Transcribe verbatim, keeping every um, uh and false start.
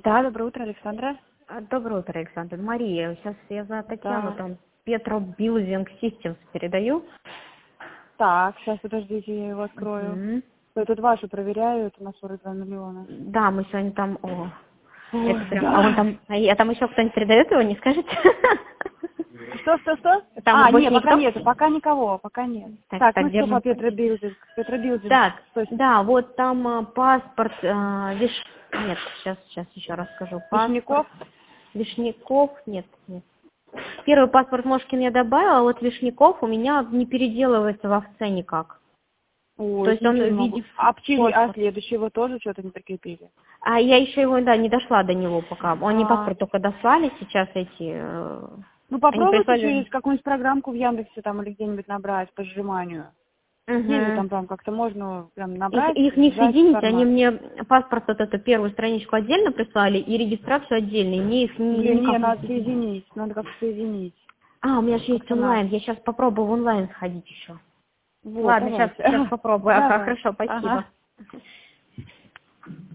Да, доброе утро, Александра. А, Доброе утро, Александр. Мария, сейчас я за Татьяну, Да. там, Petro Building Systems передаю. Так, сейчас подождите, я его открою. Мгм. Я тут вашу проверяю, это на сорок два миллиона. Да, мы сегодня там, о, Ой, это прям, а он да. там, а я- там еще кто-нибудь передает его, не скажете? Что, что, что? Там А, больше нет, пока никто? нет, пока никого, пока нет. Так, Так, так, ну что по держим. Петробилдинг? Петробилдинг, Так, то есть да, вот там а, паспорт, а, виш... нет, сейчас, сейчас еще раз скажу. Паспорт, Вишняков? Вишняков, нет, нет. Первый паспорт Мошкин я добавила, а вот Вишняков у меня не переделывается в овце никак. То Ой, есть он ничего не в могу. виде А, пчели- а фосфор. следующего тоже что-то не прикрепили? А я еще его, да, не дошла до него пока. Они А, паспорт только дослали сейчас эти. э, ну Они попробуйте прислали. через какую-нибудь программку в Яндексе там или где-нибудь набрать по сжиманию. Есть же Угу. там прям как-то можно прям Их, набрать, их не сжать в соединить, они формат. мне паспорт вот эту первую страничку отдельно прислали и регистрацию отдельно, и мне их ни- Блин, не, никак не надо соединить. соединить, надо как-то соединить. А, у меня же есть Как-то надо. онлайн, я сейчас попробую в онлайн сходить еще. Вот, Ладно, сейчас, давайте. сейчас попробую. Ага, Давай. хорошо, Ага. спасибо.